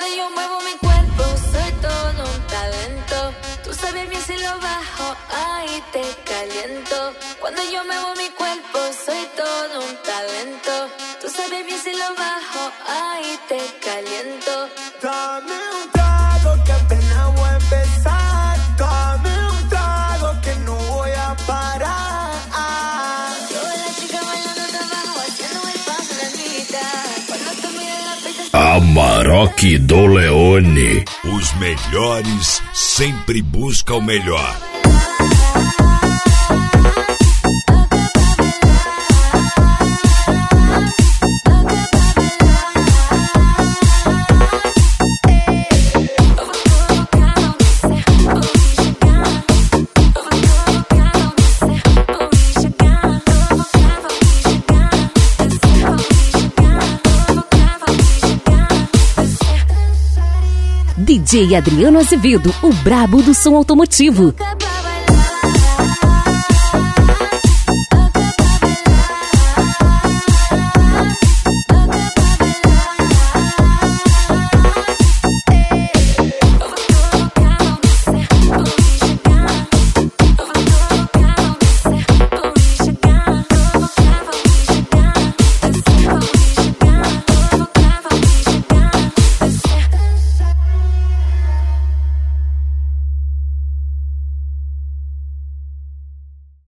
Cuando yo muevo mi cuerpo soy todo un talento. Tú sabes bien si lo bajo, ahí te caliento. Cuando yo muevo mi cuerpo soy todo un talento. Tú sabes bien si lo bajo, ahí te caliento. Dame un trago que apenas voy a empezar. Dame un trago que no voy a parar. Yo veo a la chica bailando de abajo, haciendo el paso de mitad. Cuando tú miras la pista Amarok do Leone. Os melhores sempre buscam o melhor. DJ Adriano Azevedo, o brabo do som automotivo.